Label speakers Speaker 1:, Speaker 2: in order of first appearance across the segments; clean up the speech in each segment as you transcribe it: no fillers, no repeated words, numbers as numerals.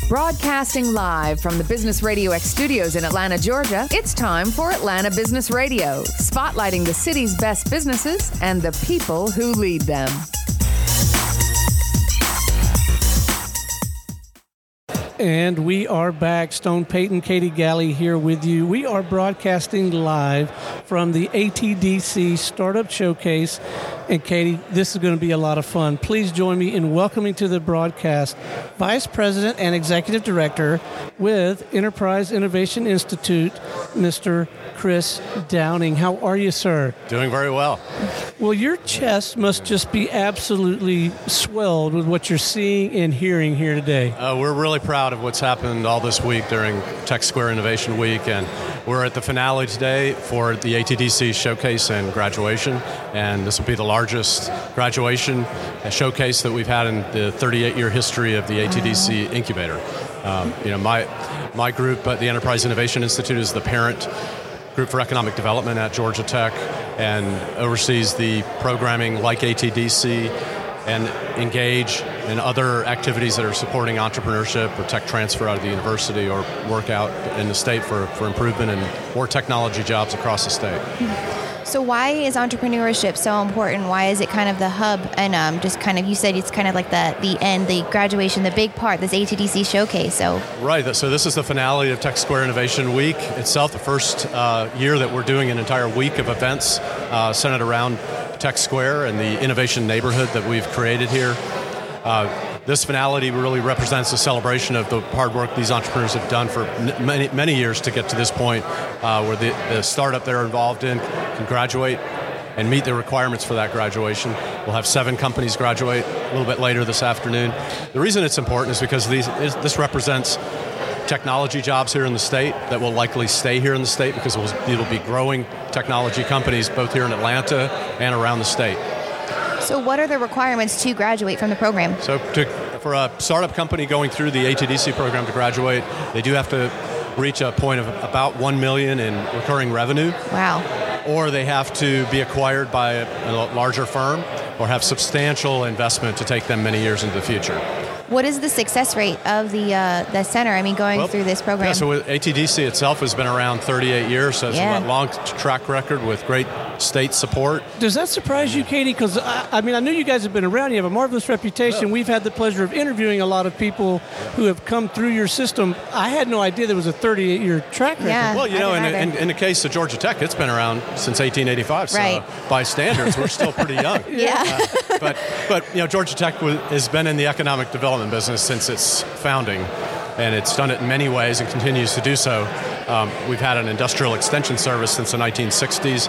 Speaker 1: Broadcasting live from the Business Radio X studios in Atlanta, Georgia, it's time for Atlanta Business Radio, spotlighting the city's best businesses and the people who lead them.
Speaker 2: And we are back. Stone Payton, Katie Galley here with you. We are broadcasting live from the ATDC Startup Showcase. And Katie, this is going to be a lot of fun. Please join me in welcoming to the broadcast Vice President and Executive Director with Enterprise Innovation Institute, Mr. Chris Downing. How are you, sir?
Speaker 3: Doing very well.
Speaker 2: Well, your chest must just be absolutely swelled with what you're seeing and hearing here today.
Speaker 3: We're really proud of what's happened all this week during Tech Square Innovation Week, and we're at the finale today for the ATDC Showcase and graduation, and this will be the largest graduation showcase that we've had in the 38-year history of the ATDC Incubator. My group, the Enterprise Innovation Institute, is the parent group for economic development at Georgia Tech and oversees the programming like ATDC and Engage and other activities that are supporting entrepreneurship or tech transfer out of the university or work out in the state for improvement and more technology jobs across the state.
Speaker 4: So why is entrepreneurship so important? Why is it kind of the hub? And just kind of, you said it's kind of like the end, the graduation, the big part, this ATDC showcase. So
Speaker 3: right. So this is the finale of Tech Square Innovation Week itself, the first year that we're doing an entire week of events centered around Tech Square and the innovation neighborhood that we've created here. This finality really represents a celebration of the hard work these entrepreneurs have done for many years to get to this point where the startup they're involved in can graduate and meet the requirements for that graduation. We'll have 7 companies graduate a little bit later this afternoon. The reason it's important is because this represents technology jobs here in the state that will likely stay here in the state because it'll be growing technology companies both here in Atlanta and around the state.
Speaker 4: So what are the requirements to graduate from the program?
Speaker 3: So for a startup company going through the ATDC program to graduate, they do have to reach a point of about $1 million in recurring revenue.
Speaker 4: Wow.
Speaker 3: Or they have to be acquired by a larger firm or have substantial investment to take them many years into the future.
Speaker 4: What is the success rate of the center? I mean, going through this program?
Speaker 3: Yeah, so ATDC itself has been around 38 years, so it's a long track record with great state support.
Speaker 2: Does that surprise you, Katie? Because, I knew you guys have been around. You have a marvelous reputation. We've had the pleasure of interviewing a lot of people who have come through your system. I had no idea there was a 38-year track record.
Speaker 4: Yeah,
Speaker 3: well, in the case of Georgia Tech, it's been around since 1885, so
Speaker 4: right.
Speaker 3: By standards, we're still pretty young.
Speaker 4: Yeah.
Speaker 3: But Georgia Tech has been in the economic development business since its founding, and it's done it in many ways and continues to do so. We've had an industrial extension service since the 1960s.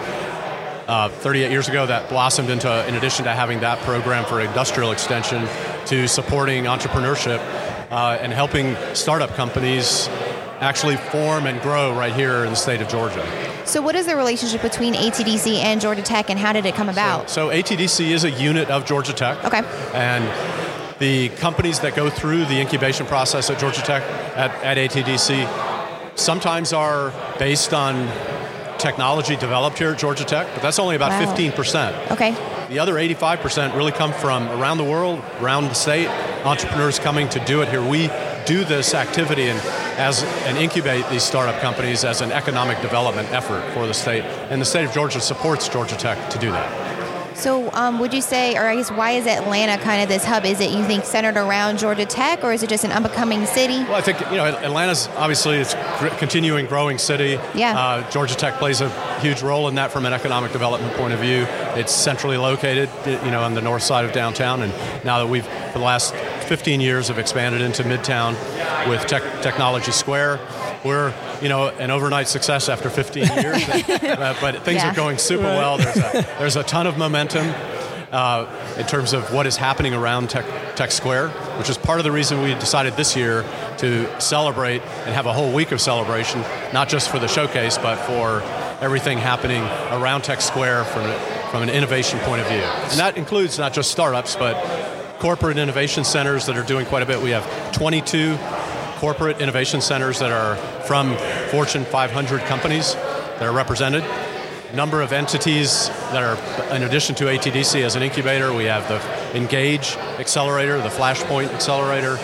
Speaker 3: 38 years ago, that blossomed into, in addition to having that program for industrial extension, to supporting entrepreneurship and helping startup companies actually form and grow right here in the state of Georgia.
Speaker 4: So what is the relationship between ATDC and Georgia Tech, and how did it come about?
Speaker 3: So ATDC is a unit of Georgia Tech.
Speaker 4: Okay.
Speaker 3: And the companies that go through the incubation process at Georgia Tech, at ATDC, sometimes are based on technology developed here at Georgia Tech, but that's only about 15%.
Speaker 4: Okay.
Speaker 3: The other 85% really come from around the world, around the state, entrepreneurs coming to do it here. We do this activity and incubate these startup companies as an economic development effort for the state, and the state of Georgia supports Georgia Tech to do that.
Speaker 4: So would you say, or I guess, why is Atlanta kind of this hub? Is it, you think, centered around Georgia Tech, or is it just an up-and-coming city?
Speaker 3: Well, I think, Atlanta's obviously it's continuing growing city.
Speaker 4: Yeah.
Speaker 3: Georgia Tech plays a huge role in that from an economic development point of view. It's centrally located, on the north side of downtown, and now that we've, for the last 15 years, have expanded into Midtown with Technology Square. We're, an overnight success after 15 years, but things are going super well. There's a ton of momentum in terms of what is happening around Tech Square, which is part of the reason we decided this year to celebrate and have a whole week of celebration, not just for the showcase, but for everything happening around Tech Square from an innovation point of view. And that includes not just startups, but corporate innovation centers that are doing quite a bit. We have 22 corporate innovation centers that are from Fortune 500 companies that are represented. Number of entities that are, in addition to ATDC as an incubator, we have the Engage Accelerator, the Flashpoint Accelerator.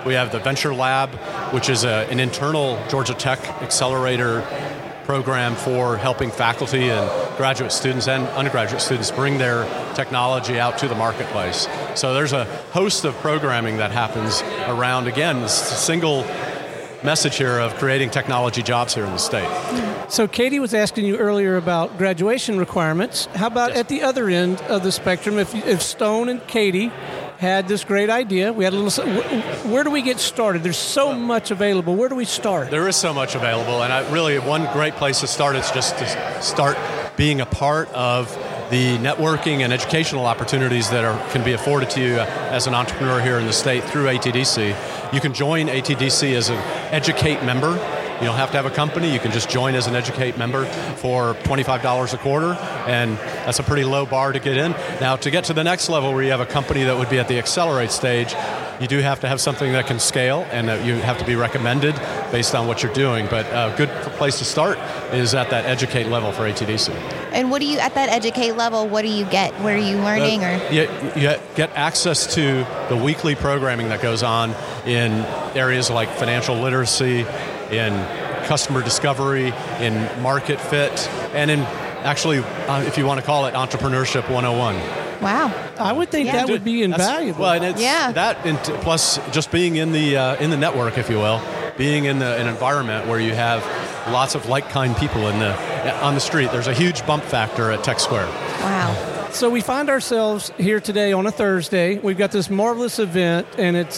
Speaker 3: We have the Venture Lab, which is an internal Georgia Tech accelerator program for helping faculty and graduate students and undergraduate students bring their technology out to the marketplace. So there's a host of programming that happens around, again, this single message here of creating technology jobs here in the state.
Speaker 2: So Katie was asking you earlier about graduation requirements. How about at the other end of the spectrum, if Stone and Katie had this great idea, we had a little, where do we get started? There's so much available. Where do we start?
Speaker 3: There is so much available, and really one great place to start is just to start being a part of the networking and educational opportunities that can be afforded to you as an entrepreneur here in the state through ATDC. You can join ATDC as an Educate member. You don't have to have a company. You can just join as an Educate member for $25 a quarter, and that's a pretty low bar to get in. Now, to get to the next level where you have a company that would be at the Accelerate stage, you do have to have something that can scale, and you have to be recommended based on what you're doing. But a good place to start is at that Educate level for ATDC.
Speaker 4: And what do you, at that Educate level, what do you get? What are you learning?
Speaker 3: You get access to the weekly programming that goes on in areas like financial literacy, in customer discovery, in market fit, and in actually, if you want to call it, Entrepreneurship 101.
Speaker 4: Wow.
Speaker 2: I would think that would be invaluable.
Speaker 3: Well, and it's that, and plus just being in the network, if you will, being in an environment where you have lots of like-kind people on the street. There's a huge bump factor at Tech Square.
Speaker 4: Wow.
Speaker 2: So we find ourselves here today on a Thursday. We've got this marvelous event, and it's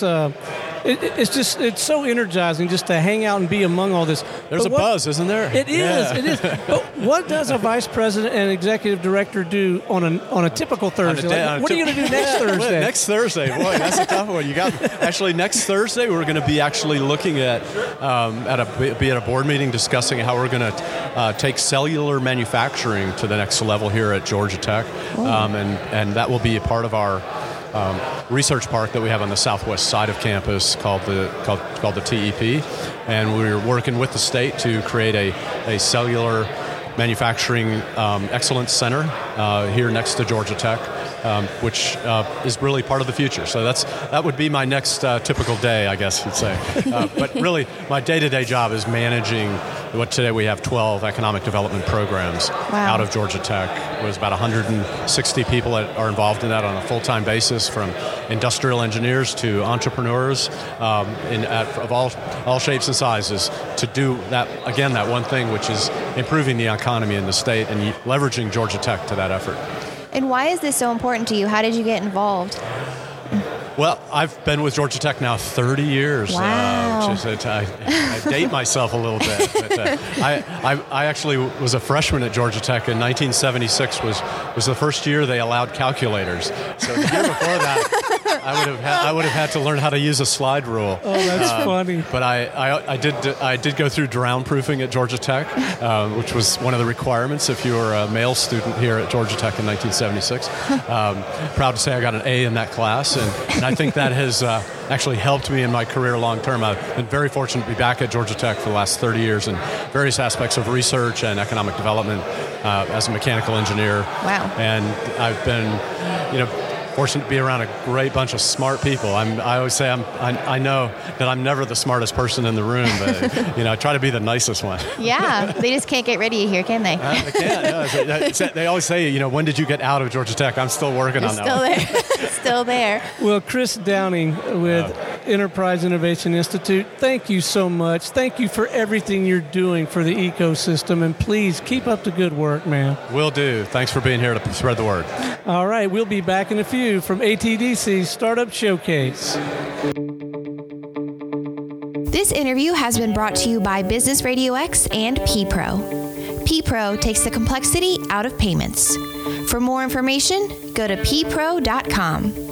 Speaker 2: so energizing just to hang out and be among all this.
Speaker 3: There's a buzz, isn't there?
Speaker 2: It is. But what does a vice president and executive director do on a typical Thursday? What are you going to do next Thursday?
Speaker 3: Next Thursday, boy, that's a tough one. Actually, next Thursday we're going to be actually looking at a board meeting discussing how we're going to take cellular manufacturing to the next level here at Georgia Tech, and that will be a part of our research park that we have on the southwest side of campus called the TEP, and we're working with the state to create a cellular manufacturing excellence center here next to Georgia Tech, which is really part of the future. So that would be my next typical day, I guess you'd say. But really, my day-to-day job is managing what today we have 12 economic development programs out of Georgia Tech. There's about 160 people that are involved in that on a full-time basis, from industrial engineers to entrepreneurs of all shapes and sizes, to do that one thing, which is improving the economy in the state and leveraging Georgia Tech to that effort.
Speaker 4: And why is this so important to you? How did you get involved?
Speaker 3: Well, I've been with Georgia Tech now 30 years.
Speaker 4: Wow.
Speaker 3: Which is, I date myself a little bit. But, I actually was a freshman at Georgia Tech in 1976. Was the first year they allowed calculators. So the year before that, I would have had to learn how to use a slide rule.
Speaker 2: Oh, that's funny.
Speaker 3: But I did go through drown proofing at Georgia Tech, which was one of the requirements if you were a male student here at Georgia Tech in 1976. Proud to say I got an A in that class, and I think that has actually helped me in my career long term. I've been very fortunate to be back at Georgia Tech for the last 30 years in various aspects of research and economic development as a mechanical engineer.
Speaker 4: Wow. And
Speaker 3: I've been, fortunate to be around a great bunch of smart people. I always say I know that I'm never the smartest person in the room, but I try to be the nicest one.
Speaker 4: Yeah, they just can't get rid of you here, can they?
Speaker 3: They can't. Yeah. They always say, when did you get out of Georgia Tech? I'm still working on that.
Speaker 4: Still there. Still there.
Speaker 2: Well, Chris Downing with Enterprise Innovation Institute, thank you so much. Thank you for everything you're doing for the ecosystem, and please keep up the good work, man. Will do. Thanks for being here to spread the word. All right, we'll be back in a few from ATDC Startup Showcase.
Speaker 4: This interview has been brought to you by Business Radio X and PPRO. PPRO takes the complexity out of payments. For more information, go to ppro.com.